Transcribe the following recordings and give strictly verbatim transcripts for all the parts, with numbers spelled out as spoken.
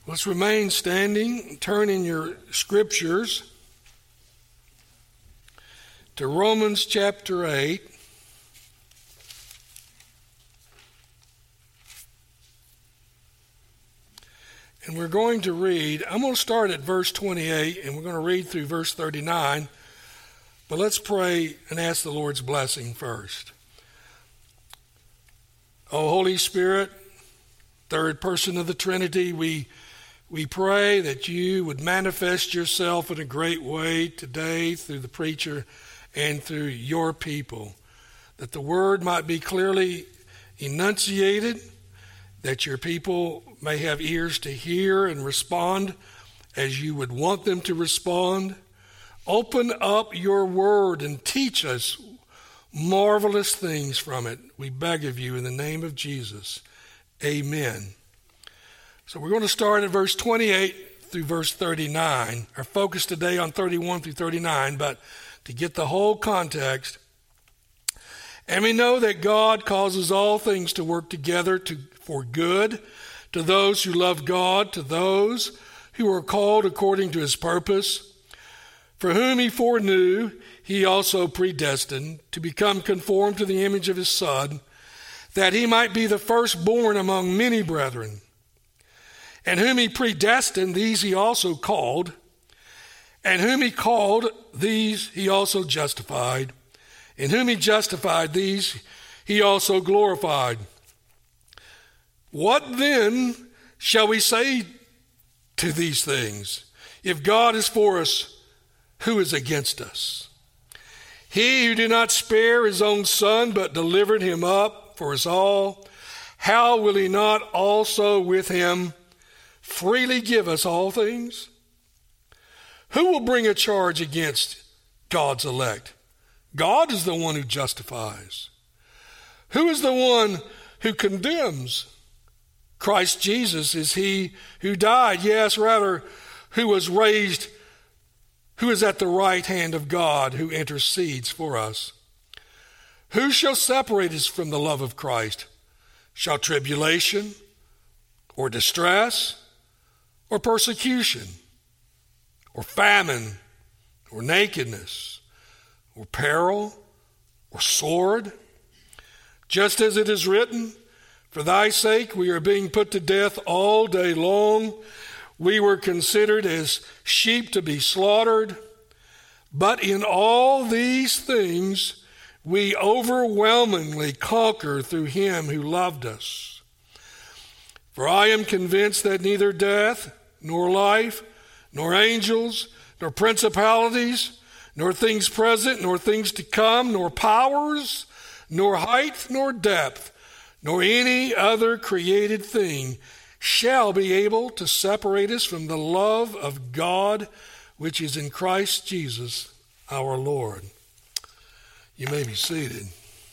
Let's remain standing. Turn in your scriptures to Romans chapter eight. And we're going to read, I'm going to start at verse twenty-eight, and we're going to read through verse thirty-nine. But let's pray and ask the Lord's blessing first. Oh, Holy Spirit, third person of the Trinity, we we pray that you would manifest yourself in a great way today through the preacher and through your people, that the word might be clearly enunciated, that your people may have ears to hear and respond as you would want them to respond. Open up your word and teach us marvelous things from it. We beg of you in the name of Jesus. Amen. So we're going to start at verse twenty-eight through verse thirty-nine. Our focus today on thirty-one through thirty-nine, but to get the whole context. And we know that God causes all things to work together to, for good to those who love God, to those who are called according to his purpose. For whom he foreknew, he also predestined to become conformed to the image of his Son, that he might be the firstborn among many brethren. And whom he predestined, these he also called. And whom he called, these he also justified. And whom he justified, these he also glorified. What then shall we say to these things? If God is for us, who is against us? He who did not spare his own Son, but delivered him up for us all, how will he not also with him freely give us all things? Who will bring a charge against God's elect? God is the one who justifies. Who is the one who condemns? Christ Jesus is he who died, yes, rather, who was raised, who is at the right hand of God, who intercedes for us. Who shall separate us from the love of Christ? Shall tribulation, or distress, or persecution, or famine, or nakedness, or peril, or sword? Just as it is written, for thy sake we are being put to death all day long. We were considered as sheep to be slaughtered. But in all these things we overwhelmingly conquer through him who loved us. For I am convinced that neither death, nor life, nor angels, nor principalities, nor things present, nor things to come, nor powers, nor height, nor depth, nor any other created thing shall be able to separate us from the love of God which is in Christ Jesus our Lord. You may be seated.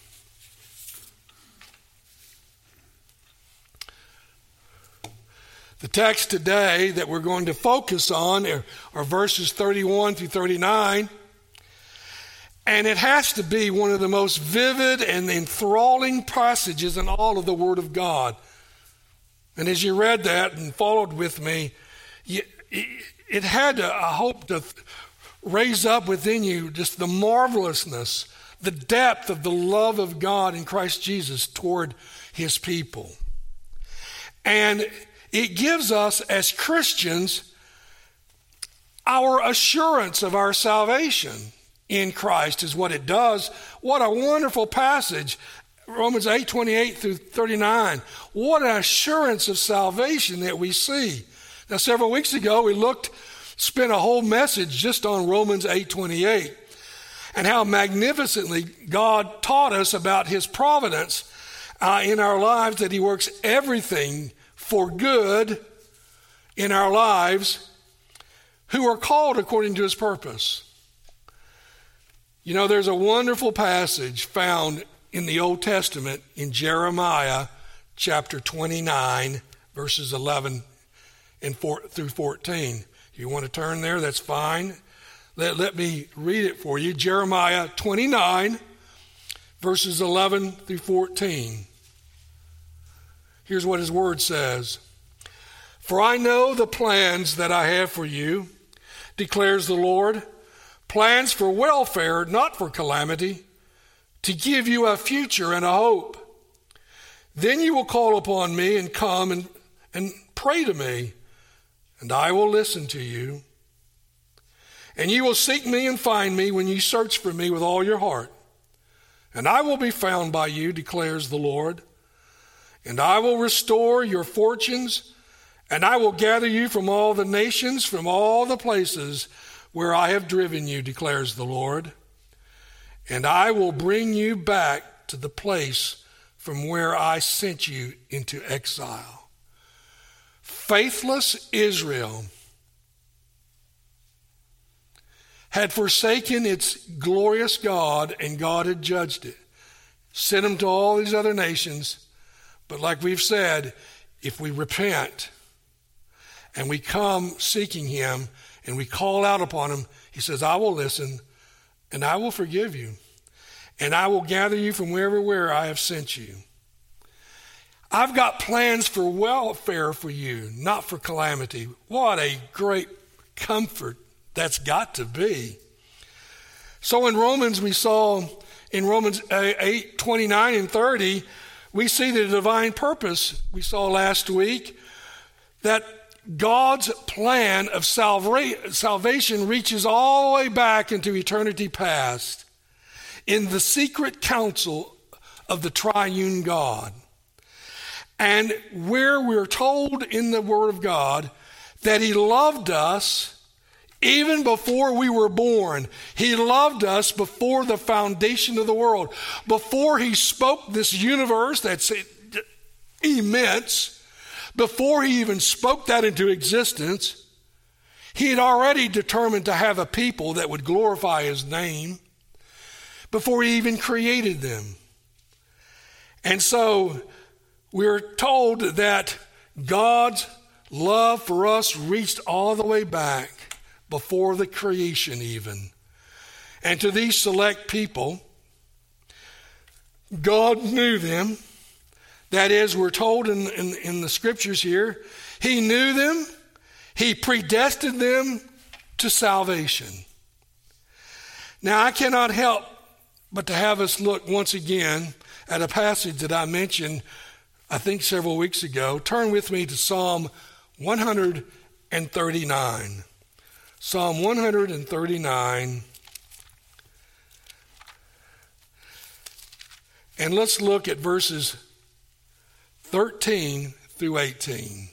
The text today that we're going to focus on are, are verses thirty-one through thirty-nine. And it has to be one of the most vivid and enthralling passages in all of the Word of God. And as you read that and followed with me, you, it had to, I hope, to raise up within you just the marvelousness, the depth of the love of God in Christ Jesus toward his people. And it gives us as Christians our assurance of our salvation in Christ is what it does. What a wonderful passage. Romans eight, twenty-eight through thirty-nine. What an assurance of salvation that we see. Now, several weeks ago, we looked, spent a whole message just on Romans eight, twenty-eight and how magnificently God taught us about his providence uh, in our lives, that he works everything for good in our lives who are called according to his purpose. You know, there's a wonderful passage found in the Old Testament in Jeremiah chapter twenty-nine, verses eleven and four, through fourteen. If you want to turn there, that's fine. Let, let me read it for you. Jeremiah twenty-nine, verses eleven through fourteen. Here's what his word says. For I know the plans that I have for you, declares the Lord, plans for welfare, not for calamity, to give you a future and a hope. Then you will call upon me and come and, and pray to me, and I will listen to you. And you will seek me and find me when you search for me with all your heart. And I will be found by you, declares the Lord. And I will restore your fortunes, and I will gather you from all the nations, from all the places where I have driven you, declares the Lord. And I will bring you back to the place from where I sent you into exile. Faithless Israel had forsaken its glorious God, and God had judged it. Sent them to all these other nations. But like we've said, if we repent and we come seeking him and we call out upon him, he says, I will listen and I will forgive you. And I will gather you from wherever where I have sent you. I've got plans for welfare for you, not for calamity. What a great comfort that's got to be. So in Romans, we saw in Romans eight, twenty-nine and thirty, we see the divine purpose we saw last week, that God's plan of salva- salvation reaches all the way back into eternity past in the secret counsel of the triune God. And where we're told in the Word of God that he loved us even before we were born. He loved us before the foundation of the world. Before he spoke this universe that's immense, before he even spoke that into existence, he had already determined to have a people that would glorify his name before he even created them. And so we're told that God's love for us reached all the way back before the creation even. And to these select people, God knew them. That is, we're told in, in, in the scriptures here, he knew them, he predestined them to salvation. Now, I cannot help but to have us look once again at a passage that I mentioned, I think several weeks ago. Turn with me to Psalm one thirty-nine. Psalm one thirty-nine. And let's look at verses thirteen through eighteen.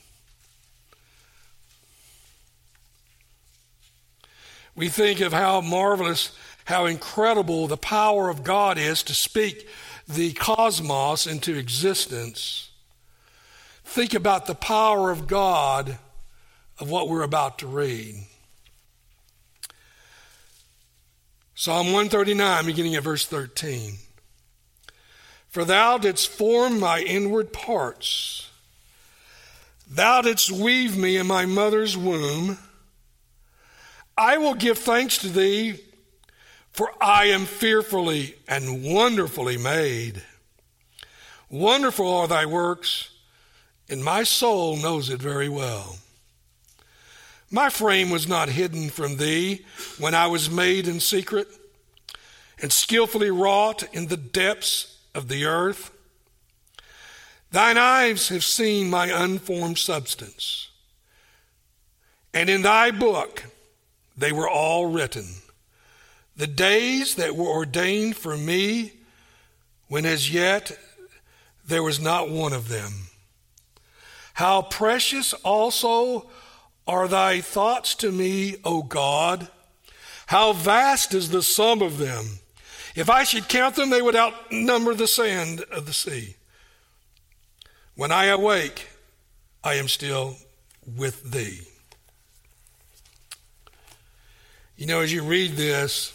We think of how marvelous, how incredible the power of God is to speak the cosmos into existence. Think about the power of God of what we're about to read. Psalm one thirty-nine, beginning at verse thirteen. For thou didst form my inward parts. Thou didst weave me in my mother's womb. I will give thanks to thee, for I am fearfully and wonderfully made. Wonderful are thy works, and my soul knows it very well. My frame was not hidden from thee when I was made in secret and skillfully wrought in the depths of the earth. Thine eyes have seen my unformed substance, and in thy book they were all written, the days that were ordained for me, when as yet there was not one of them. How precious also are thy thoughts to me, O God! How vast is the sum of them! If I should count them, they would outnumber the sand of the sea. When I awake, I am still with thee. You know, as you read this,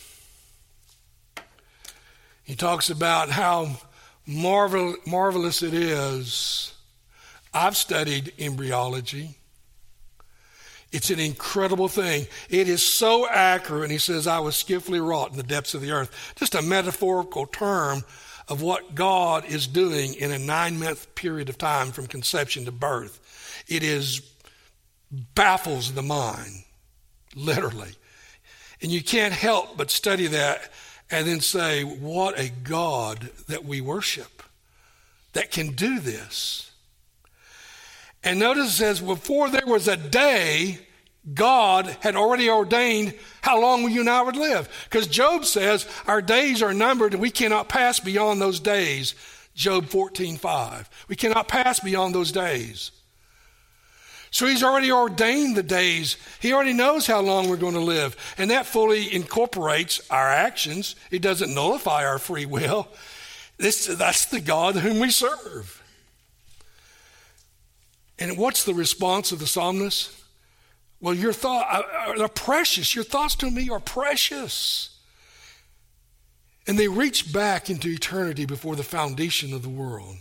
he talks about how marvel, marvelous it is. I've studied embryology. It's an incredible thing. It is so accurate. And he says, I was skillfully wrought in the depths of the earth. Just a metaphorical term of what God is doing in a nine-month period of time from conception to birth. It is baffles the mind, literally. And you can't help but study that and then say, what a God that we worship that can do this. And notice it says, before there was a day, God had already ordained how long you and I would live. Because Job says our days are numbered and we cannot pass beyond those days. Job fourteen five. We cannot pass beyond those days. So he's already ordained the days. He already knows how long we're going to live. And that fully incorporates our actions. It doesn't nullify our free will. This, that's the God whom we serve. And what's the response of the psalmist? Well, your thoughts are precious. Your thoughts to me are precious. And they reach back into eternity before the foundation of the world.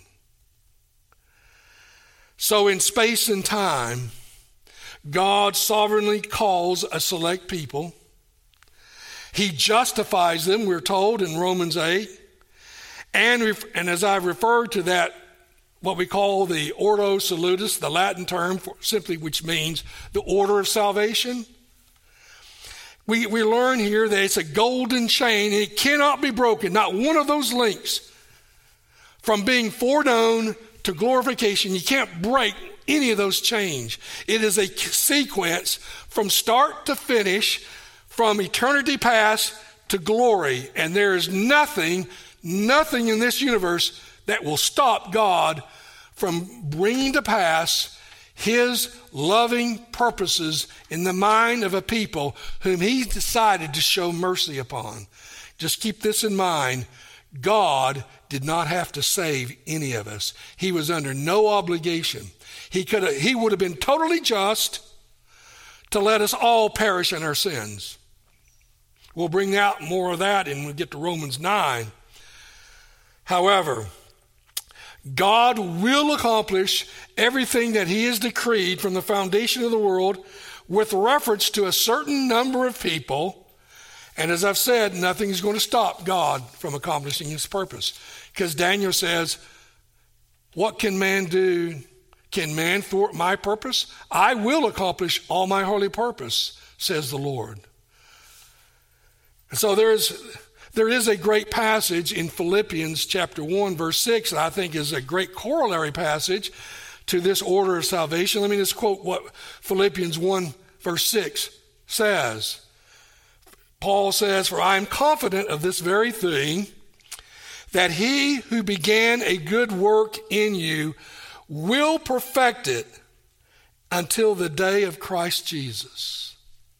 So in space and time, God sovereignly calls a select people. He justifies them, we're told in Romans eight. And, and as I've referred to that, what we call the Ordo Salutis, the Latin term for simply which means the order of salvation. We, we learn here that it's a golden chain and it cannot be broken. Not one of those links from being foreknown to glorification. You can't break any of those chains. It is a sequence from start to finish, from eternity past to glory. And there is nothing, nothing in this universe that will stop God from bringing to pass his loving purposes in the mind of a people whom he decided to show mercy upon. Just keep this in mind. God did not have to save any of us. He was under no obligation. He could have, he would have been totally just to let us all perish in our sins. We'll bring out more of that when we get to Romans nine. However, God will accomplish everything that he has decreed from the foundation of the world with reference to a certain number of people. And as I've said, nothing is going to stop God from accomplishing his purpose. Because Daniel says, what can man do? Can man thwart my purpose? I will accomplish all my holy purpose, says the Lord. And so there is, there is a great passage in Philippians chapter one, verse six, that I think is a great corollary passage to this order of salvation. Let me just quote what Philippians one, verse six says. Paul says, for I am confident of this very thing, that he who began a good work in you will perfect it until the day of Christ Jesus.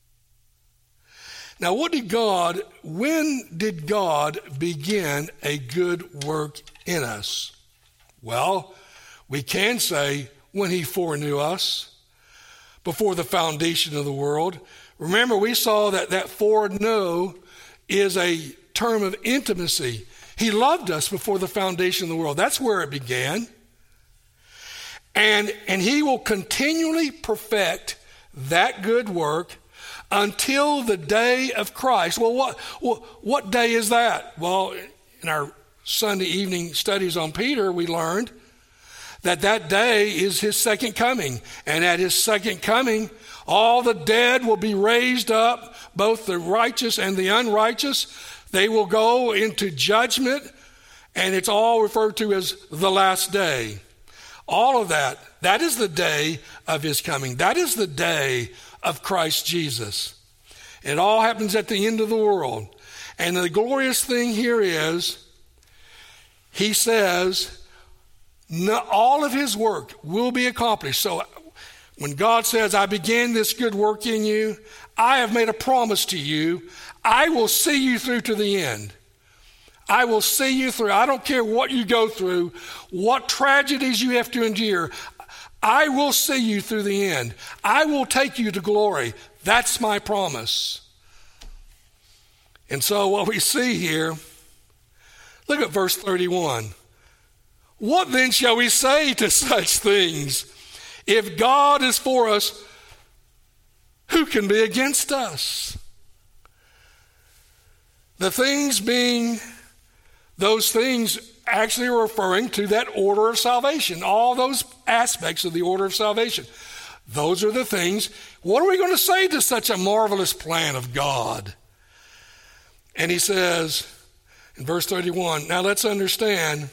Now, what did God, when did God begin a good work in us? Well, we can say when he foreknew us before the foundation of the world. Remember, we saw that that foreknow is a term of intimacy. He loved us before the foundation of the world. That's where it began. And, and he will continually perfect that good work until the day of Christ. Well, what, what, what day is that? Well, in our Sunday evening studies on Peter, we learned that that day is his second coming. And at his second coming, all the dead will be raised up, both the righteous and the unrighteous. They will go into judgment, and it's all referred to as the last day. All of that, that is the day of his coming. That is the day of Christ Jesus. It all happens at the end of the world. And the glorious thing here is, he says, no, all of his work will be accomplished. So when God says, I began this good work in you, I have made a promise to you. I will see you through to the end. I will see you through. I don't care what you go through, what tragedies you have to endure. I will see you through the end. I will take you to glory. That's my promise. And so what we see here, look at verse thirty-one. What then shall we say to such things? If God is for us, who can be against us? The things being, those things actually are referring to that order of salvation, all those aspects of the order of salvation. Those are the things. What are we going to say to such a marvelous plan of God? And he says in verse thirty-one, now let's understand,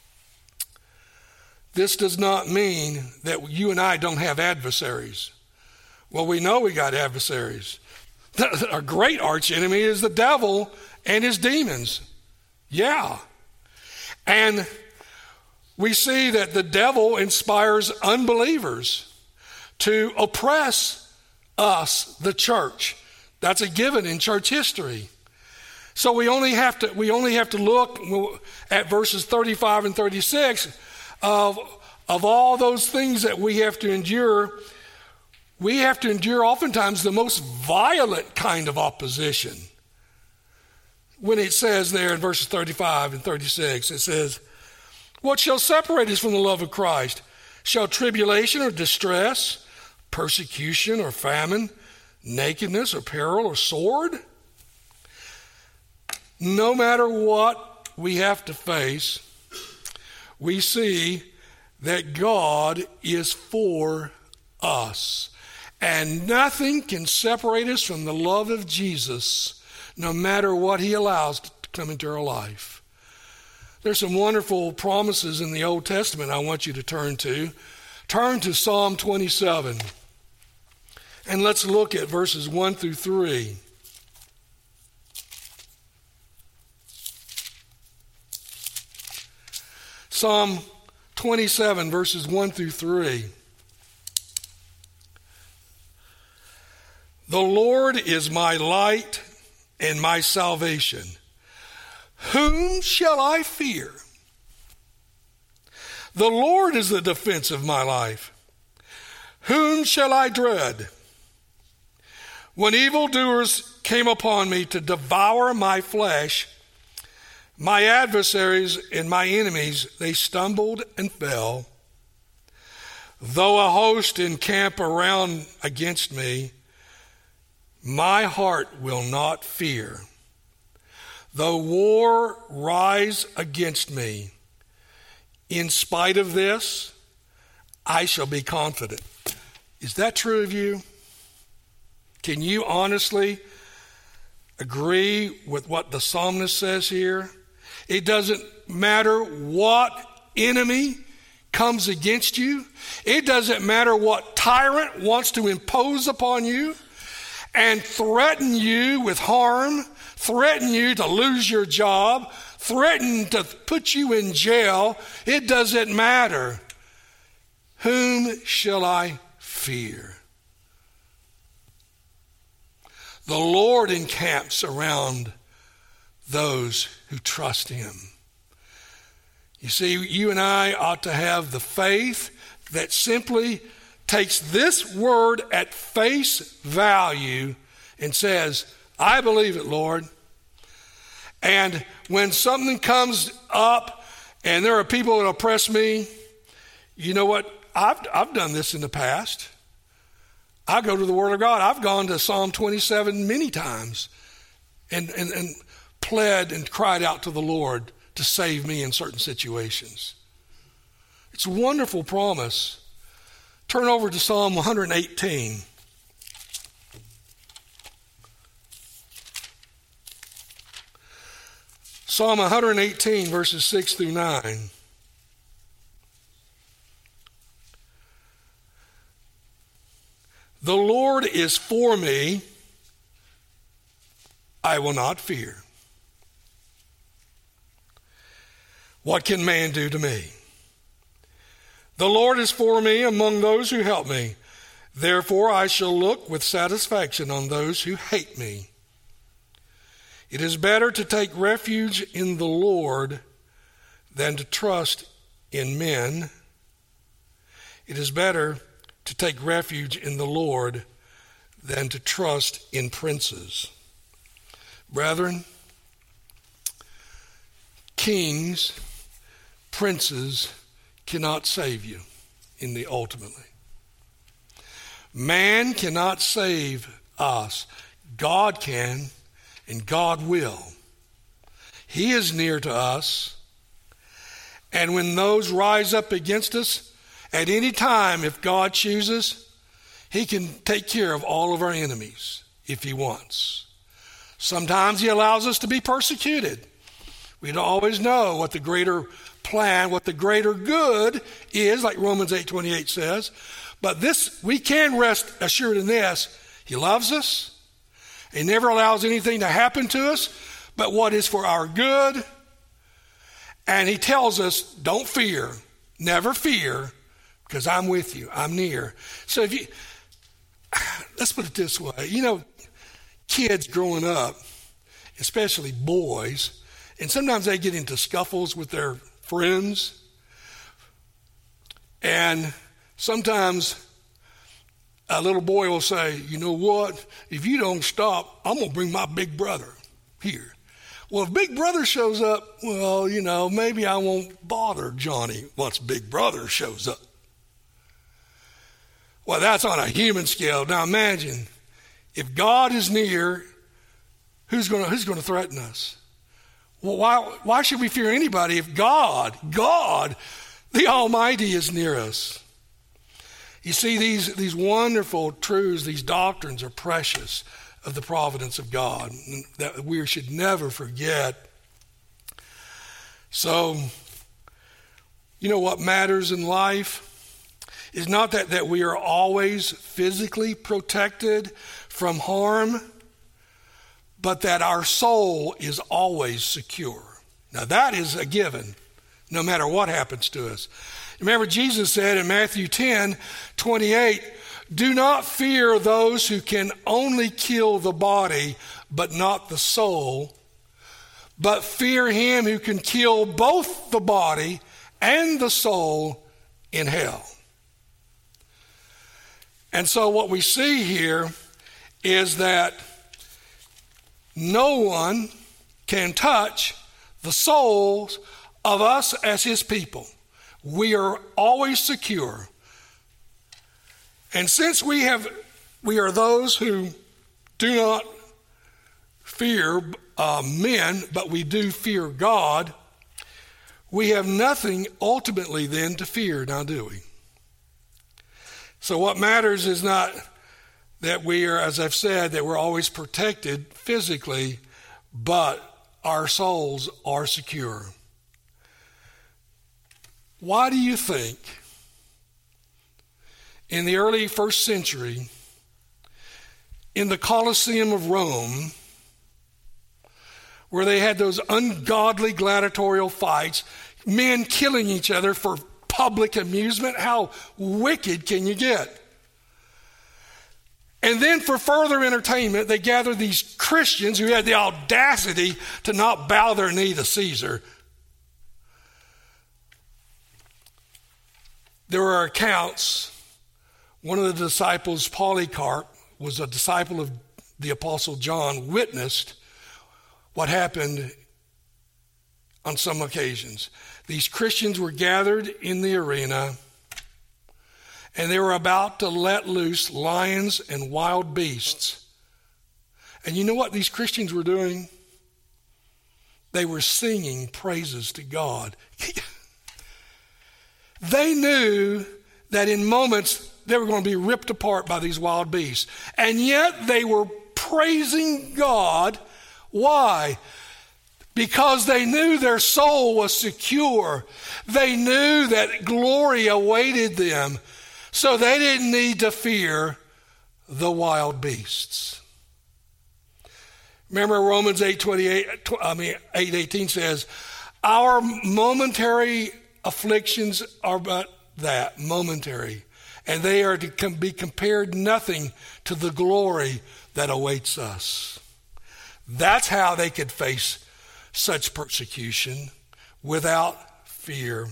this does not mean that you and I don't have adversaries. Well, we know we got adversaries. Our great arch enemy is the devil and his demons. Yeah. And we see that the devil inspires unbelievers to oppress us, the church. That's a given in church history. So we only have to we only have to look at verses thirty-five and thirty-six of, of all those things that we have to endure. We have to endure oftentimes the most violent kind of opposition. When it says there in verses thirty-five and thirty-six, it says, what shall separate us from the love of Christ? Shall tribulation or distress, persecution or famine, nakedness or peril or sword? No matter what we have to face, we see that God is for us. And nothing can separate us from the love of Jesus, no matter what he allows to come into our life. There's some wonderful promises in the Old Testament I want you to turn to. Turn to Psalm twenty-seven. And let's look at verses one through three. Psalm twenty-seven, verses one through three. The Lord is my light and my salvation. Whom shall I fear? The Lord is the defense of my life. Whom shall I dread? When evildoers came upon me to devour my flesh, my adversaries and my enemies, they stumbled and fell. Though a host encamp around against me, my heart will not fear. Though war rise against me, in spite of this, I shall be confident. Is that true of you? Can you honestly agree with what the psalmist says here? It doesn't matter what enemy comes against you. It doesn't matter what tyrant wants to impose upon you and threaten you with harm, threaten you to lose your job, threaten to put you in jail. It doesn't matter. Whom shall I fear? The Lord encamps around those who trust him. You see, you and I ought to have the faith that simply takes this word at face value and says, I believe it, Lord. And when something comes up and there are people that oppress me, you know what? I've, I've done this in the past. I go to the Word of God. I've gone to Psalm twenty-seven many times and, and, and pled and cried out to the Lord to save me in certain situations. It's a wonderful promise. Turn over to Psalm one eighteen. Psalm one eighteen, verses six through nine. The Lord is for me, I will not fear. What can man do to me? The Lord is for me among those who help me. Therefore I shall look with satisfaction on those who hate me. It is better to take refuge in the Lord than to trust in men. It is better to take refuge in the Lord than to trust in princes. Brethren, kings, princes cannot save you in the ultimately. Man cannot save us. God can, and God will. He is near to us. And when those rise up against us, at any time, if God chooses, he can take care of all of our enemies if he wants. Sometimes he allows us to be persecuted. We don't always know what the greater plan, what the greater good is, like Romans eight twenty-eight says. But this, we can rest assured in this. He loves us. He never allows anything to happen to us but what is for our good. And he tells us, don't fear, never fear, because I'm with you, I'm near. So if you, let's put it this way. You know, kids growing up, especially boys, and sometimes they get into scuffles with their friends. And sometimes a little boy will say, you know what, if you don't stop, I'm going to bring my big brother here. Well, if big brother shows up, well, you know, maybe I won't bother Johnny once big brother shows up. Well, that's on a human scale. Now imagine, if God is near, who's going to who's going to threaten us? Well, why why should we fear anybody if God, God, the Almighty is near us? You see, these, these wonderful truths, these doctrines are precious of the providence of God that we should never forget. So, you know what matters in life is not that, that we are always physically protected from harm, but that our soul is always secure. Now that is a given, no matter what happens to us. Remember, Jesus said in Matthew ten twenty-eight, do not fear those who can only kill the body, but not the soul, but fear him who can kill both the body and the soul in hell. And so what we see here is that no one can touch the souls of us as his people. We are always secure. And since we have, we are those who do not fear uh, men, but we do fear God, we have nothing ultimately then to fear, now do we? So what matters is not that we are, as I've said, that we're always protected physically, but our souls are secure. Why do you think in the early first century, in the Colosseum of Rome, where they had those ungodly gladiatorial fights, men killing each other for public amusement, how wicked can you get? And then for further entertainment, they gathered these Christians who had the audacity to not bow their knee to Caesar. There are accounts. One of the disciples, Polycarp, was a disciple of the Apostle John, witnessed what happened on some occasions. These Christians were gathered in the arena, and they were about to let loose lions and wild beasts. And you know what these Christians were doing? They were singing praises to God. They knew that in moments they were going to be ripped apart by these wild beasts. And yet they were praising God. Why? Because they knew their soul was secure. They knew that glory awaited them. So they didn't need to fear the wild beasts. Remember Romans eight twenty-eight, I mean eight eighteen says, our momentary afflictions are but that, momentary. And they are to be compared nothing to the glory that awaits us. That's how they could face such persecution without fear.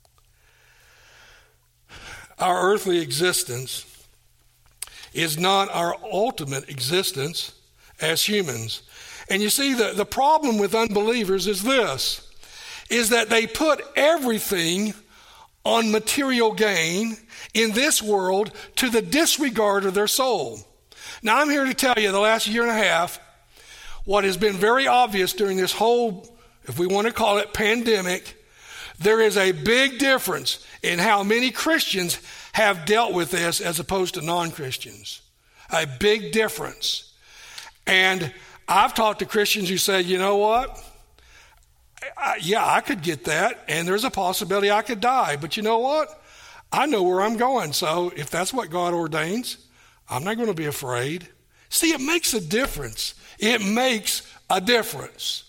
Our earthly existence is not our ultimate existence as humans. And you see, the, the problem with unbelievers is this, is that they put everything on material gain in this world to the disregard of their soul. Now, I'm here to tell you the last year and a half, what has been very obvious during this whole, if we want to call it pandemic, there is a big difference in how many Christians have dealt with this as opposed to non-Christians. A big difference. And I've talked to Christians who say, you know what? I, yeah, I could get that, and there's a possibility I could die. But you know what? I know where I'm going. So if that's what God ordains, I'm not going to be afraid. See, it makes a difference. It makes a difference.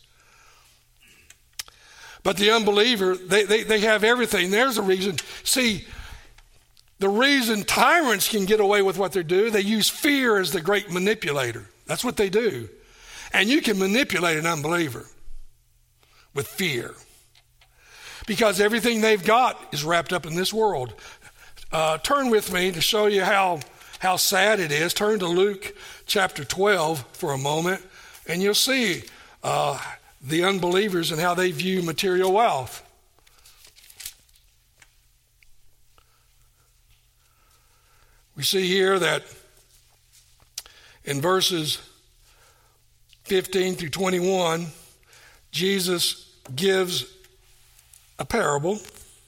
But the unbeliever, they, they, they have everything. There's a reason. See, the reason tyrants can get away with what they do, they use fear as the great manipulator. That's what they do. And you can manipulate an unbeliever with fear, because everything they've got is wrapped up in this world. Uh, turn with me to show you how, how sad it is. Turn to Luke chapter twelve for a moment, and you'll see uh, the unbelievers and how they view material wealth. We see here that in verses fifteen through twenty-one, Jesus gives a parable.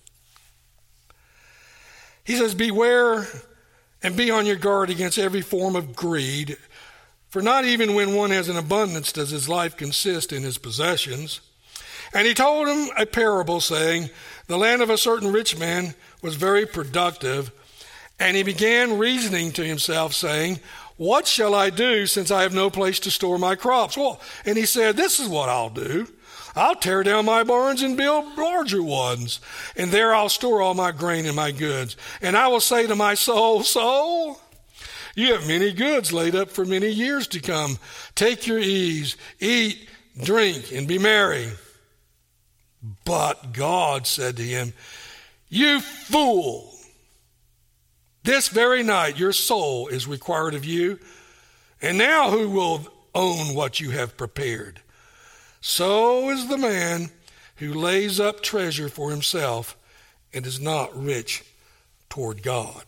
He says, beware and be on your guard against every form of greed, for not even when one has an abundance does his life consist in his possessions. And he told him a parable, saying, the land of a certain rich man was very productive, and he began reasoning to himself, saying, what shall I do, since I have no place to store my crops? Well, and he said, this is what I'll do. I'll tear down my barns and build larger ones, and there I'll store all my grain and my goods. And I will say to my soul, soul, you have many goods laid up for many years to come. Take your ease, eat, drink, and be merry. But God said to him, you fool, this very night your soul is required of you, and now who will own what you have prepared? So is the man who lays up treasure for himself and is not rich toward God.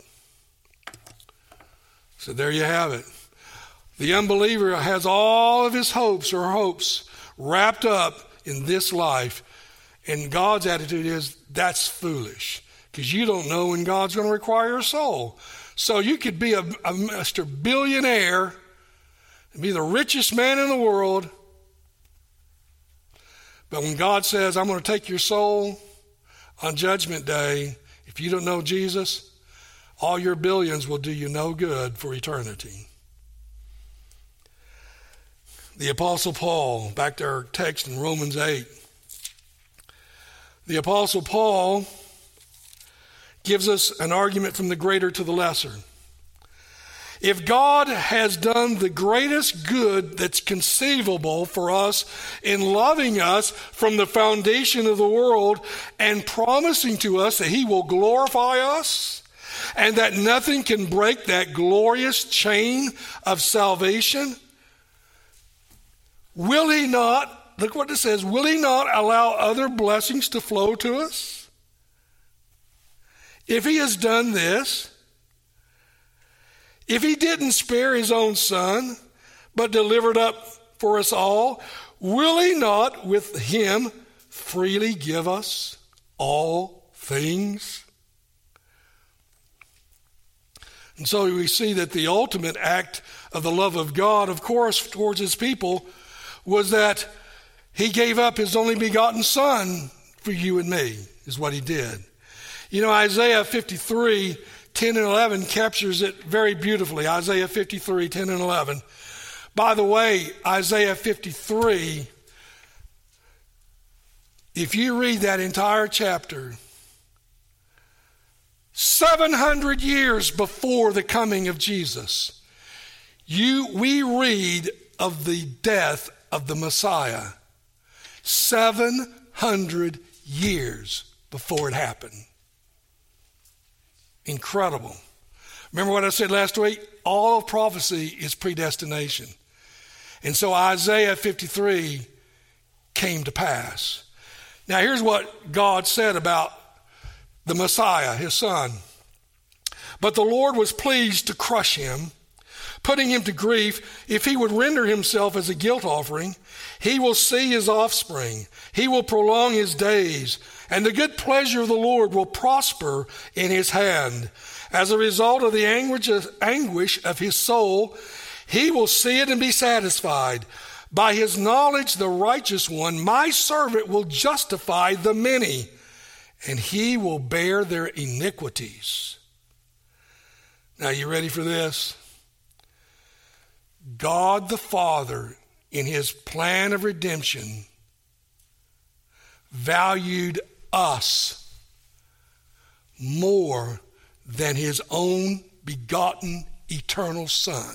So there you have it. The unbeliever has all of his hopes or hopes wrapped up in this life, and God's attitude is, that's foolish, because you don't know when God's going to require a soul. So you could be a, a Mister Billionaire and be the richest man in the world, but when God says, I'm going to take your soul on Judgment Day, if you don't know Jesus, all your billions will do you no good for eternity. The Apostle Paul, back to our text in Romans eight. The Apostle Paul gives us an argument from the greater to the lesser. If God has done the greatest good that's conceivable for us in loving us from the foundation of the world and promising to us that he will glorify us and that nothing can break that glorious chain of salvation, will he not, look what it says, will he not allow other blessings to flow to us? If he has done this, if he didn't spare his own son, but delivered up for us all, will he not with him freely give us all things? And so we see that the ultimate act of the love of God, of course, towards his people, was that he gave up his only begotten son for you and me, is what he did. You know, Isaiah fifty-three, ten and eleven captures it very beautifully. Isaiah fifty-three, ten and eleven. By the way, Isaiah fifty-three, if you read that entire chapter, seven hundred years before the coming of Jesus, you we read of the death of the Messiah. seven hundred years before it happened. Incredible. Remember what I said last week? All of prophecy is predestination. And so Isaiah fifty-three came to pass. Now here's what God said about the Messiah, his son. But the Lord was pleased to crush him, putting him to grief. If he would render himself as a guilt offering, he will see his offspring. He will prolong his days, and the good pleasure of the Lord will prosper in his hand. As a result of the anguish of, anguish of his soul, he will see it and be satisfied. By his knowledge, the righteous one, my servant, will justify the many, and he will bear their iniquities. Now, you ready for this? God the Father, in his plan of redemption, valued us more than his own begotten eternal Son,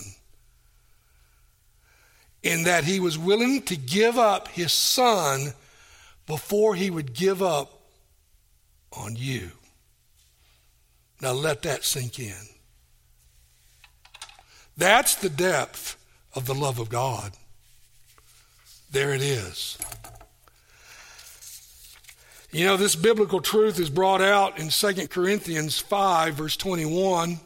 in that he was willing to give up his Son before he would give up on you. Now let that sink in. That's the depth of the love of God. There it is. You know, this biblical truth is brought out in Second Corinthians five, verse twenty-one,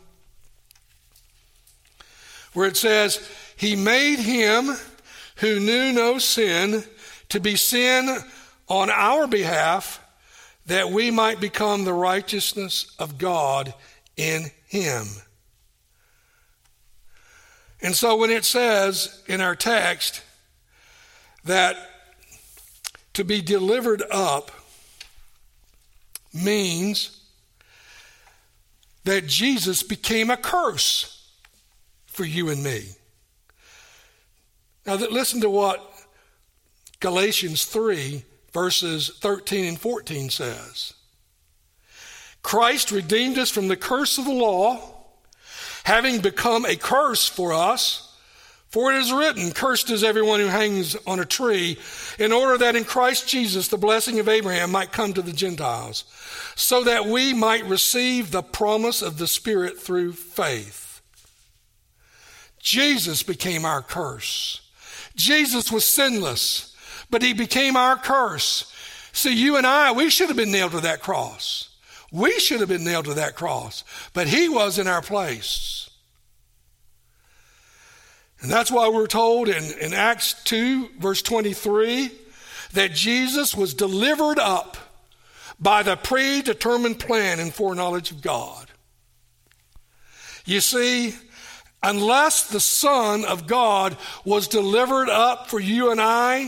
where it says, he made him who knew no sin to be sin on our behalf, that we might become the righteousness of God in him. And so when it says in our text that to be delivered up means that Jesus became a curse for you and me. Now listen to what Galatians three verses thirteen and fourteen says. Christ redeemed us from the curse of the law, having become a curse for us. For it is written, cursed is everyone who hangs on a tree, in order that in Christ Jesus the blessing of Abraham might come to the Gentiles, so that we might receive the promise of the Spirit through faith. Jesus became our curse. Jesus was sinless, but he became our curse. See, you and I, we should have been nailed to that cross. We should have been nailed to that cross, but he was in our place. And that's why we're told in, in Acts two, verse twenty-three, that Jesus was delivered up by the predetermined plan and foreknowledge of God. You see, unless the Son of God was delivered up for you and I,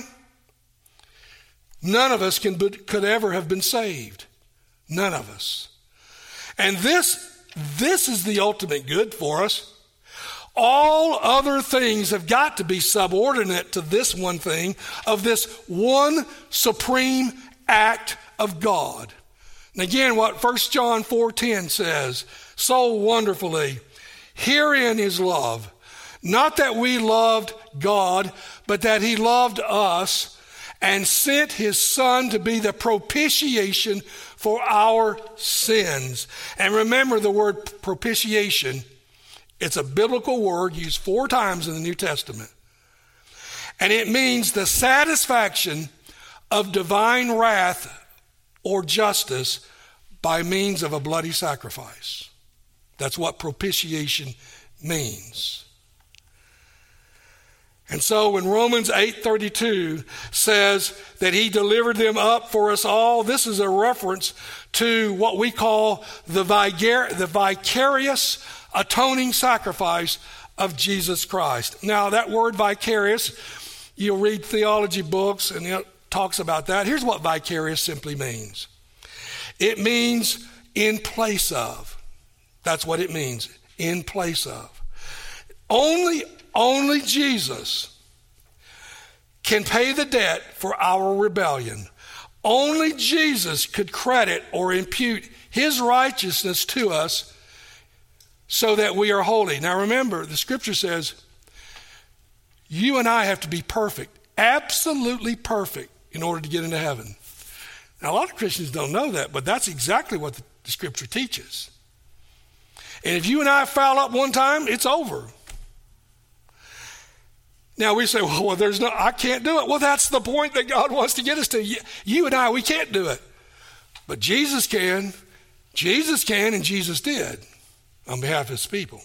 none of us can, could ever have been saved. None of us. And this, this is the ultimate good for us. All other things have got to be subordinate to this one thing, of this one supreme act of God. And again, what First John four ten says so wonderfully, herein is love, not that we loved God, but that he loved us and sent his Son to be the propitiation for our sins. And remember the word propitiation. It's a biblical word used four times in the New Testament. And it means the satisfaction of divine wrath or justice by means of a bloody sacrifice. That's what propitiation means. And so when Romans eight thirty-two says that he delivered them up for us all, this is a reference to what we call the, vicar- the vicarious atoning sacrifice of Jesus Christ. Now, that word vicarious, you'll read theology books and it talks about that. Here's what vicarious simply means. It means in place of. That's what it means, in place of. Only, only Jesus can pay the debt for our rebellion. Only Jesus could credit or impute his righteousness to us so that we are holy. Now remember, the scripture says you and I have to be perfect, absolutely perfect, in order to get into heaven. Now a lot of Christians don't know that, but that's exactly what the, the scripture teaches. And if you and I foul up one time, it's over. Now we say, well, well, there's no, I can't do it. Well, that's the point that God wants to get us to. You, you and I, we can't do it. But Jesus can. Jesus can, and Jesus did on behalf of his people.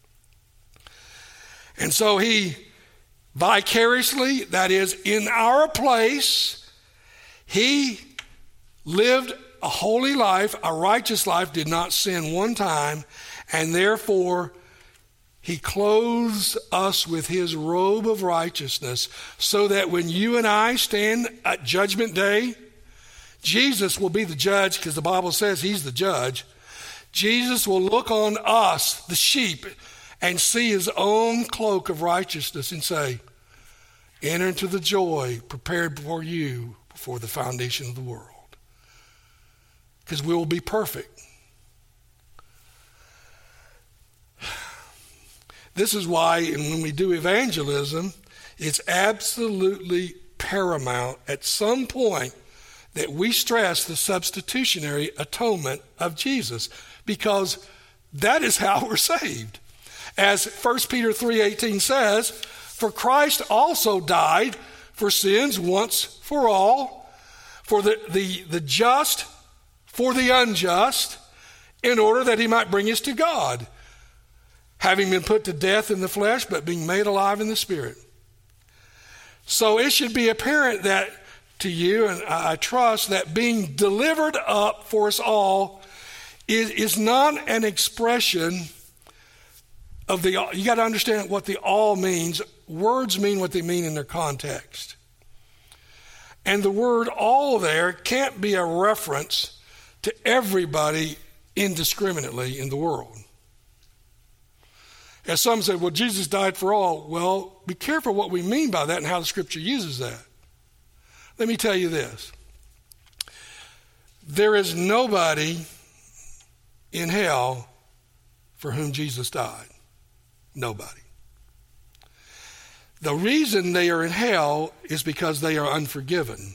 And so he vicariously, that is, in our place, he lived a holy life, a righteous life, did not sin one time, And therefore, he clothes us with his robe of righteousness so that when you and I stand at Judgment Day, Jesus will be the judge because the Bible says he's the judge. Jesus will look on us, the sheep, and see his own cloak of righteousness and say, enter into the joy prepared for you before the foundation of the world. Because we will be perfect. This is why, and when we do evangelism, it's absolutely paramount at some point that we stress the substitutionary atonement of Jesus, because that is how we're saved. As First Peter three eighteen says, for Christ also died for sins once for all, for the, the, the just for the unjust, in order that he might bring us to God, having been put to death in the flesh, but being made alive in the spirit. So it should be apparent that to you, and I trust, that being delivered up for us all is, is not an expression of the, you got to understand what the all means. Words mean what they mean in their context. And the word all there can't be a reference to everybody indiscriminately in the world. As some say, well, Jesus died for all. Well, be careful what we mean by that and how the scripture uses that. Let me tell you this. There is nobody in hell for whom Jesus died. Nobody. The reason they are in hell is because they are unforgiven.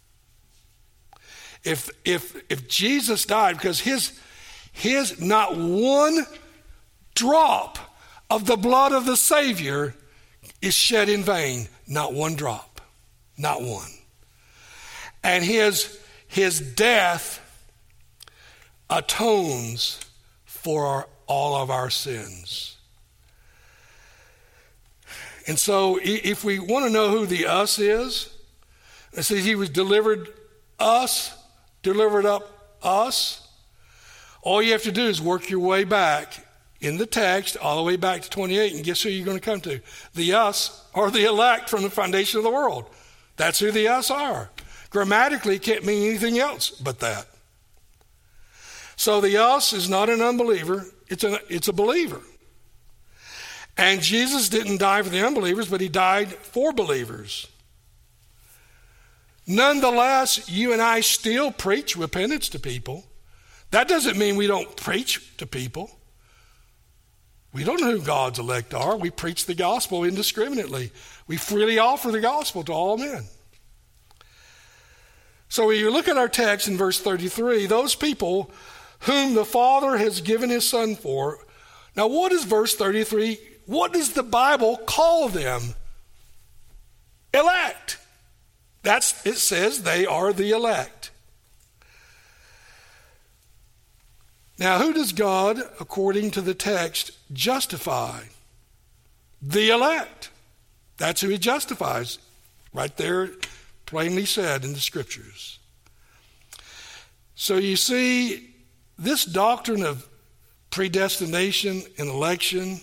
If if if Jesus died, because his his not one drop of the blood of the Savior is shed in vain, not one drop, not one. And his his death atones for our, all of our sins. And so if we want to know who the us is, it says he was delivered us, delivered up us. All you have to do is work your way back in the text, all the way back to twenty-eight, and guess who you're going to come to? The us are the elect from the foundation of the world. That's who the us are. Grammatically, it can't mean anything else but that. So the us is not an unbeliever, it's a, it's a believer. And Jesus didn't die for the unbelievers, but he died for believers. Nonetheless, you and I still preach repentance to people. That doesn't mean we don't preach to people. We don't know who God's elect are. We preach the gospel indiscriminately. We freely offer the gospel to all men. So when you look at our text in verse thirty-three, those people whom the Father has given his Son for. Now what is verse thirty-three? What does the Bible call them? Elect. That's, it says they are the elect. Now, who does God, according to the text, justify? The elect. That's who he justifies. Right there, plainly said in the scriptures. So you see, this doctrine of predestination and election,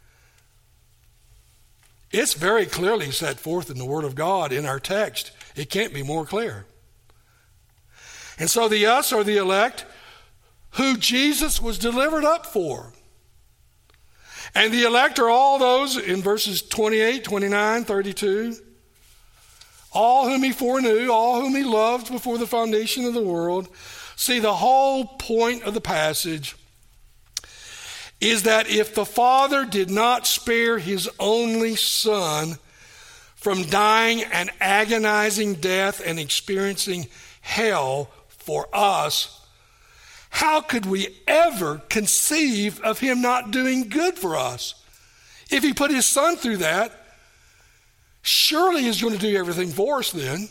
it's very clearly set forth in the Word of God in our text. It can't be more clear. And so the us are the elect who Jesus was delivered up for. And the elect are all those in verses twenty-eight, twenty-nine, thirty-two. All whom he foreknew, all whom he loved before the foundation of the world. See, the whole point of the passage is that if the Father did not spare his only Son from dying an agonizing death and experiencing hell for us, how could we ever conceive of him not doing good for us? If he put his Son through that, surely he's going to do everything for us then.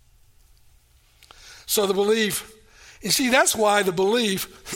So the belief, you see, that's why the belief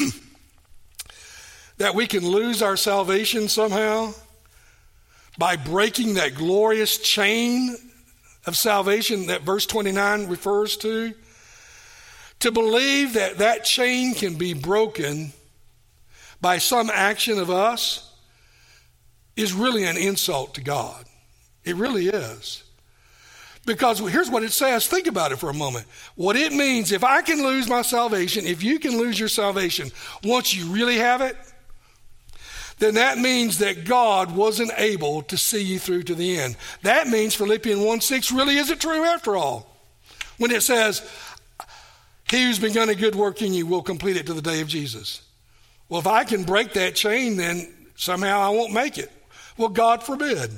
that we can lose our salvation somehow by breaking that glorious chain of salvation that verse twenty-nine refers to, to believe that that chain can be broken by some action of us is really an insult to God. It really is. Because here's what it says. Think about it for a moment. What it means, if I can lose my salvation, if you can lose your salvation once you really have it, then that means that God wasn't able to see you through to the end. That means Philippians one six really isn't true after all. When it says, he who's begun a good work in you will complete it to the day of Jesus. Well, if I can break that chain, then somehow I won't make it. Well, God forbid.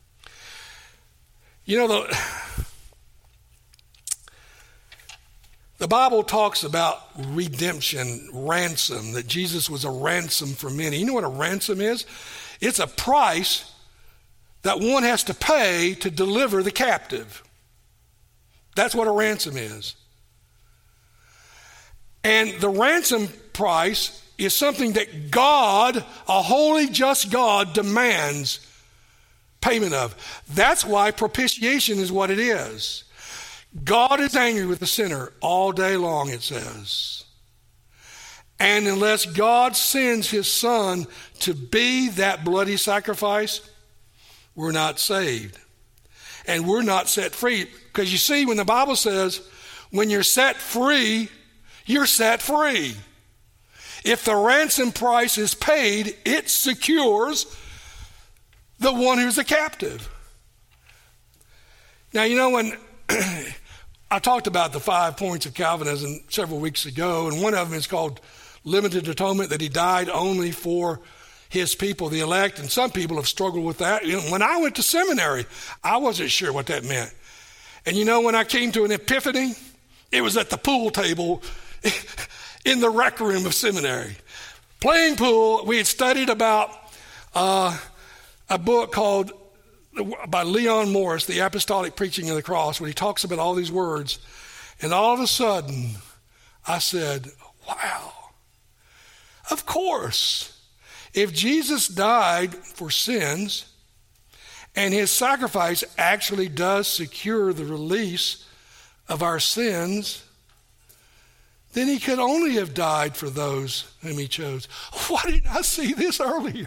You know, the, the Bible talks about redemption, ransom, that Jesus was a ransom for many. You know what a ransom is? It's a price that one has to pay to deliver the captive. That's what a ransom is. And the ransom price is something that God, a holy, just God, demands payment of. That's why propitiation is what it is. God is angry with the sinner all day long, it says. And unless God sends his son to be that bloody sacrifice, we're not saved. And we're not set free. Because you see, when the Bible says, when you're set free, you're set free. If the ransom price is paid, it secures the one who's a captive. Now, you know, when I talked about the five points of Calvinism several weeks ago, and one of them is called limited atonement, that he died only for his people, the elect, and some people have struggled with that. You know, when I went to seminary, I wasn't sure what that meant. And you know, when I came to an epiphany, it was at the pool table in the rec room of seminary. Playing pool, we had studied about uh, a book called, by Leon Morris, The Apostolic Preaching of the Cross, where he talks about all these words. And all of a sudden, I said, wow, of course. If Jesus died for sins, and his sacrifice actually does secure the release of our sins, then he could only have died for those whom he chose. Why didn't I see this earlier?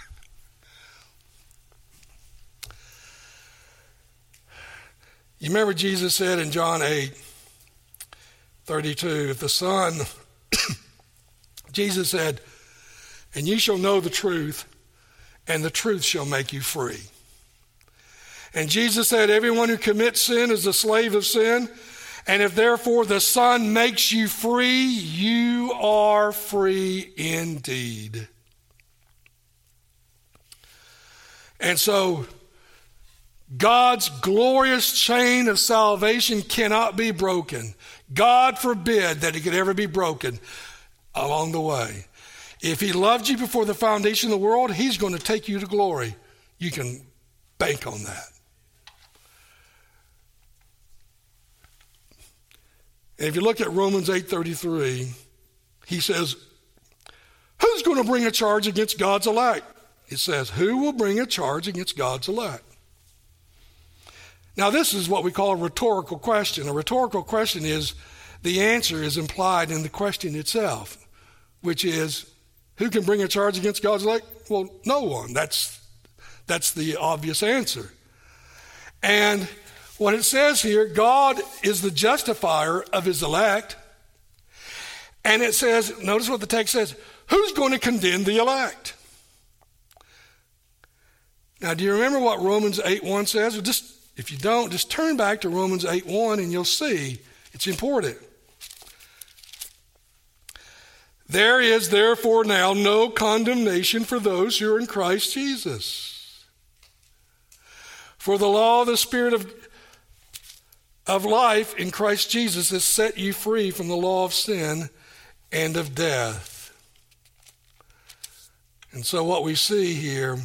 You remember Jesus said in John eight thirty-two, if the Son, Jesus said, and ye shall know the truth, and the truth shall make you free. And Jesus said, everyone who commits sin is a slave of sin. And if therefore the Son makes you free, you are free indeed. And so God's glorious chain of salvation cannot be broken. God forbid that it could ever be broken along the way. If he loved you before the foundation of the world, he's going to take you to glory. You can bank on that. And if you look at Romans eight thirty-three, he says, who's going to bring a charge against God's elect? It says, who will bring a charge against God's elect? Now, this is what we call a rhetorical question. A rhetorical question is, the answer is implied in the question itself, which is, who can bring a charge against God's elect? Well, no one. That's, that's the obvious answer. And what it says here, God is the justifier of his elect. And it says, notice what the text says, who's going to condemn the elect? Now, do you remember what Romans eight one says? Well, just, if you don't, just turn back to Romans eight one and you'll see it's important. There is therefore now no condemnation for those who are in Christ Jesus. For the law of the Spirit of of life in Christ Jesus has set you free from the law of sin and of death. And so what we see here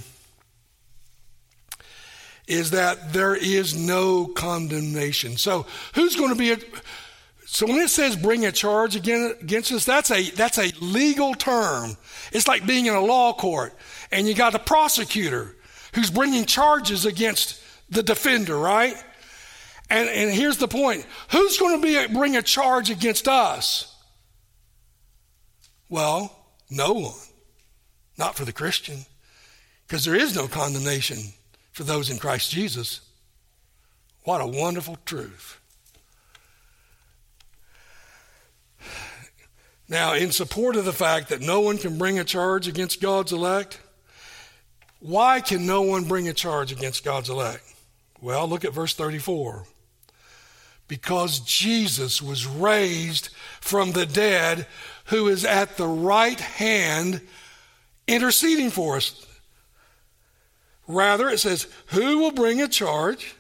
is that there is no condemnation. So who's going to be a, so when it says bring a charge against us, that's a that's a legal term. It's like being in a law court and you got a prosecutor who's bringing charges against the defender, right? And, and here's the point. Who's going to be a, bring a charge against us? Well, no one. not for the Christian, because there is no condemnation for those in Christ Jesus. What a wonderful truth. Now, in support of the fact that no one can bring a charge against God's elect, why can no one bring a charge against God's elect? Well, look at verse thirty-four. Because Jesus was raised from the dead, who is at the right hand interceding for us. Rather, it says, who will bring a charge?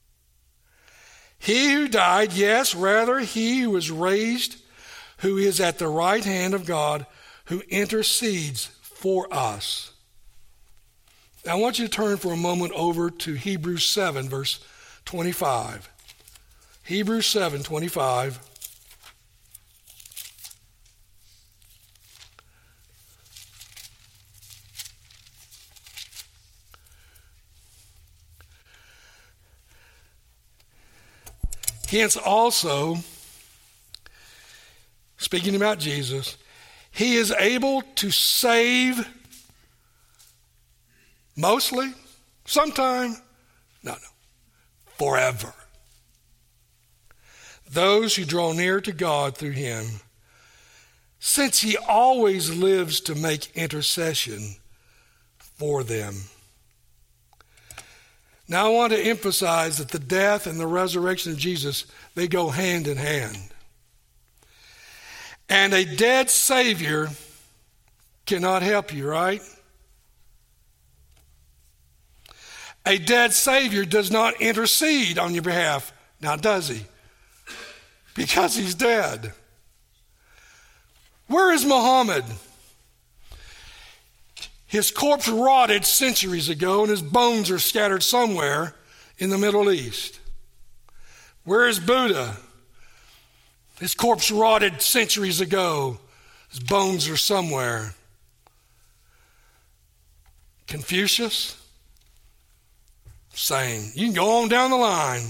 He who died, yes, rather he who was raised, who is at the right hand of God, who intercedes for us. Now, I want you to turn for a moment over to Hebrews seven, verse twenty-five. Hebrews seven, twenty-five. Hence also, speaking about Jesus, he is able to save mostly, sometime, no, no, forever. Those who draw near to God through him, since he always lives to make intercession for them. Now I want to emphasize that the death and the resurrection of Jesus, they go hand in hand. And a dead Savior cannot help you, right? A dead Savior does not intercede on your behalf. Now, does he? Because he's dead. Where is Muhammad? His corpse rotted centuries ago, and his bones are scattered somewhere in the Middle East. Where is Buddha? His corpse rotted centuries ago. His bones are somewhere. Confucius? Same. You can go on down the line.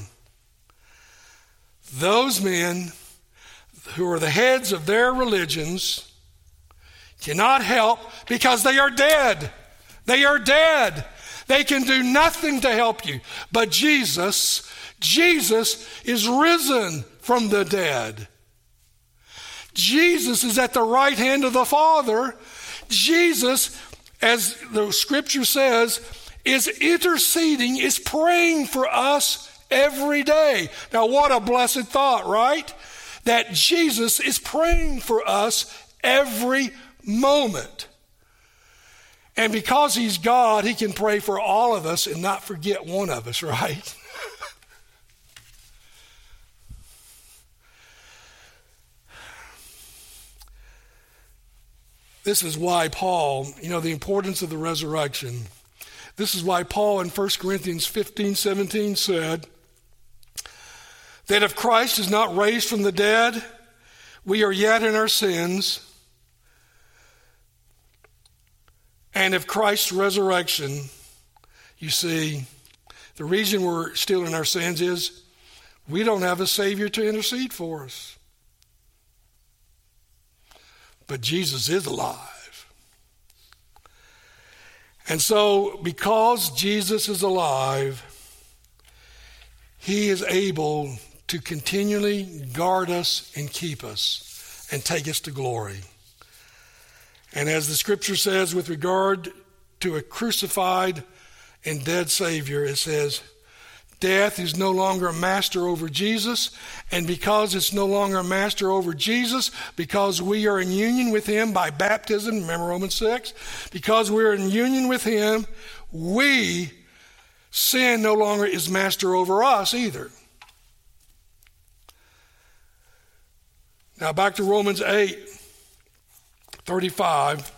Those men who are the heads of their religions cannot help because they are dead. They are dead. They can do nothing to help you. But Jesus, Jesus is risen from the dead. Jesus is at the right hand of the Father. Jesus, as the scripture says, is interceding, is praying for us every day. Now, what a blessed thought, right? That Jesus is praying for us every moment. And because he's God, he can pray for all of us and not forget one of us, right? This is why Paul, you know, the importance of the resurrection. This is why Paul in First Corinthians fifteen, seventeen said that if Christ is not raised from the dead, we are yet in our sins. And if Christ's resurrection, you see, the reason we're still in our sins is we don't have a Savior to intercede for us. But Jesus is alive. And so, because Jesus is alive, he is able to continually guard us and keep us and take us to glory. And as the scripture says with regard to a crucified and dead Savior, it says, death is no longer a master over Jesus, and because it's no longer a master over Jesus, because we are in union with him by baptism, remember Romans six, because we're in union with him, we, sin no longer is master over us either. Now back to Romans eight, thirty-five,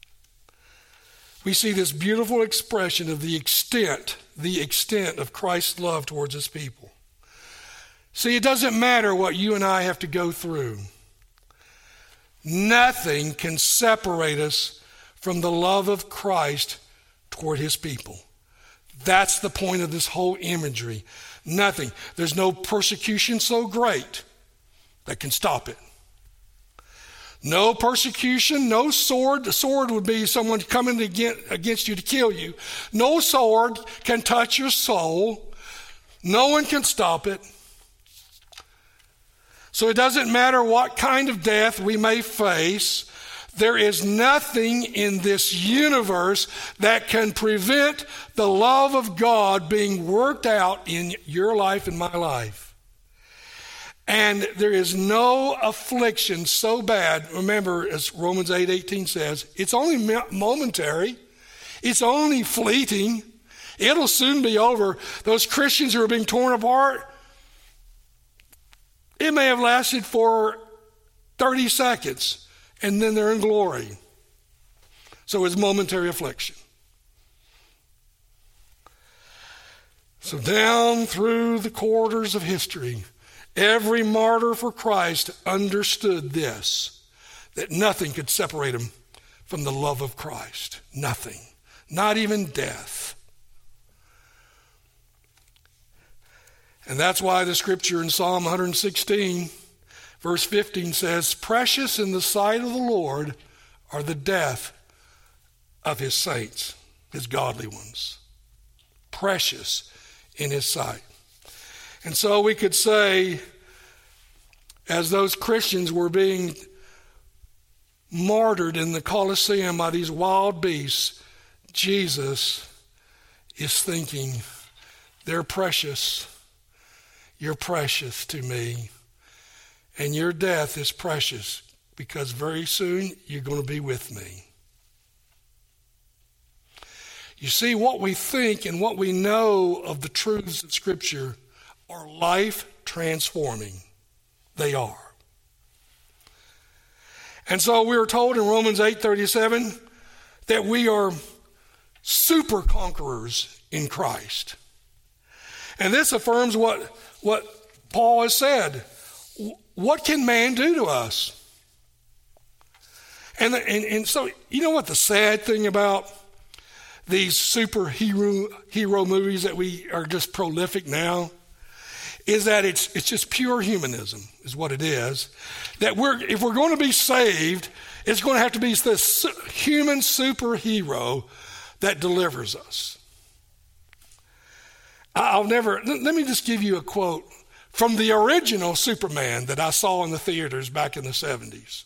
we see this beautiful expression of the extent, the extent of Christ's love towards his people. See, it doesn't matter what you and I have to go through. Nothing can separate us from the love of Christ toward his people. That's the point of this whole imagery. Nothing. There's no persecution so great that can stop it. No persecution, no sword. The sword would be someone coming against you to kill you. No sword can touch your soul. No one can stop it. So it doesn't matter what kind of death we may face. There is nothing in this universe that can prevent the love of God being worked out in your life and my life. And there is no affliction so bad. Remember, as Romans eight eighteen says, it's only momentary. It's only fleeting. It'll soon be over. Those Christians who are being torn apart, it may have lasted for thirty seconds, and then they're in glory. So it's momentary affliction. So down through the corridors of history, every martyr for Christ understood this, that nothing could separate him from the love of Christ. Nothing. Not even death. And that's why the scripture in Psalm one sixteen, verse fifteen says, precious in the sight of the Lord are the death of his saints, his godly ones. Precious in his sight. And so we could say, as those Christians were being martyred in the Colosseum by these wild beasts, Jesus is thinking, they're precious. You're precious to me. And your death is precious because very soon you're going to be with me. You see, what we think and what we know of the truths of Scripture are life transforming. They are. And so we are told in Romans eight thirty-seven that we are super conquerors in Christ. And this affirms what, what Paul has said. What can man do to us? And, and, and so, you know what the sad thing about these superhero hero movies that we are just prolific now is that it's it's just pure humanism is what it is. That we're if we're going to be saved, it's going to have to be this human superhero that delivers us. I'll never, let me just give you a quote from the original Superman that I saw in the theaters back in the seventies.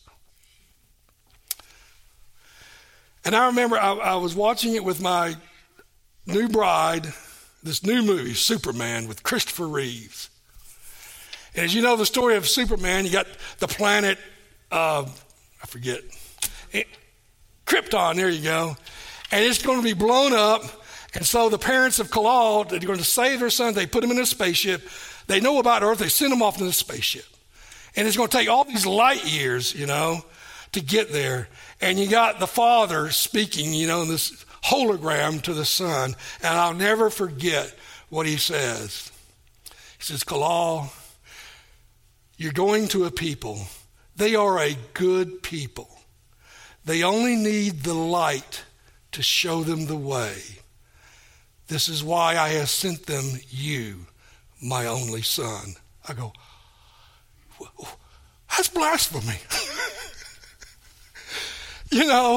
And I remember I, I was watching it with my new bride, this new movie, Superman, with Christopher Reeves. And as you know the story of Superman, you got the planet, uh, I forget, it, Krypton, there you go. And it's going to be blown up. And so the parents of Kal-El, they're going to save their son. They put him in a spaceship. They know about Earth. They send him off in the spaceship. And it's going to take all these light years, you know, to get there. And you got the father speaking, you know, in this hologram to the son. And I'll never forget what he says. He says, Kal-El, you're going to a people. They are a good people. They only need the light to show them the way. This is why I have sent them you, my only son. I go, that's blasphemy. You know,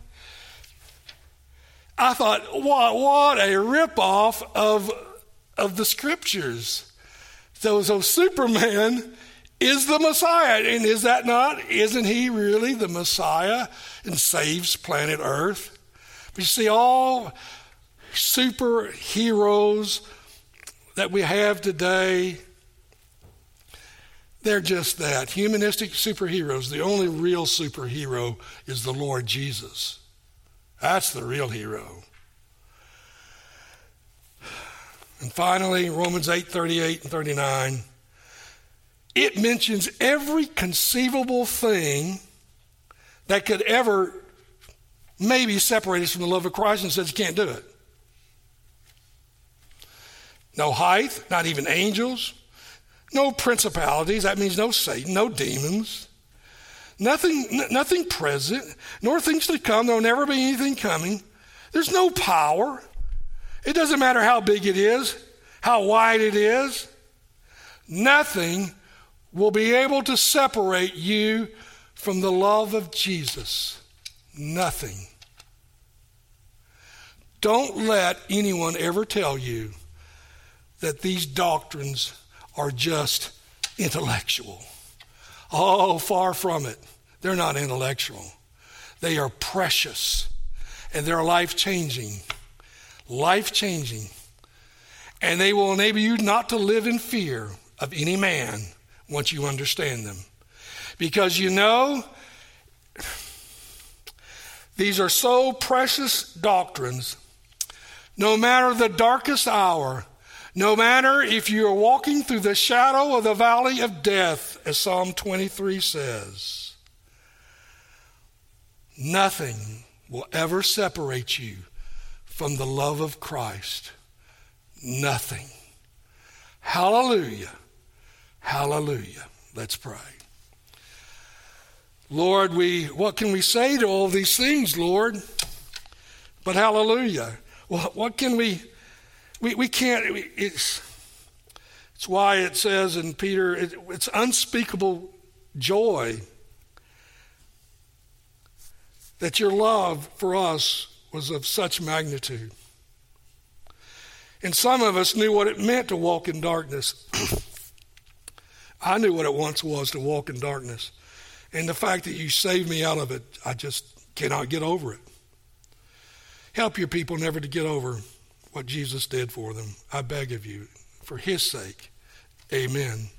I thought, what, what a ripoff of, of the scriptures. So, so Superman is the Messiah. And is that not? Isn't he really the Messiah and saves planet Earth? But you see, all superheroes that we have today, they're just that, humanistic superheroes. The only real superhero is the Lord Jesus. That's the real hero. And finally, Romans eight thirty-eight and thirty-nine, it mentions every conceivable thing that could ever maybe separate us from the love of Christ, and says you can't do it. No height, not even angels. No principalities, that means no Satan, no demons. Nothing, n- nothing present, nor things to come. There'll never be anything coming. There's no power. It doesn't matter how big it is, how wide it is. Nothing will be able to separate you from the love of Jesus? Nothing. Don't let anyone ever tell you that these doctrines are just intellectual. Oh, far from it. They're not intellectual. They are precious, and they're life-changing. Life-changing. And they will enable you not to live in fear of any man once you understand them. Because you know, these are so precious doctrines, no matter the darkest hour, no matter if you are walking through the shadow of the valley of death, as Psalm twenty-three says, nothing will ever separate you from the love of Christ. Nothing. Hallelujah. Hallelujah. Let's pray. Lord, we what can we say to all these things, Lord? But hallelujah. What, what can we, we, we can't, it's, it's why it says in Peter, it, it's unspeakable joy that your love for us was of such magnitude. And some of us knew what it meant to walk in darkness. I knew what it once was to walk in darkness. And the fact that you saved me out of it, I just cannot get over it. Help your people never to get over what Jesus did for them. I beg of you, for his sake. Amen.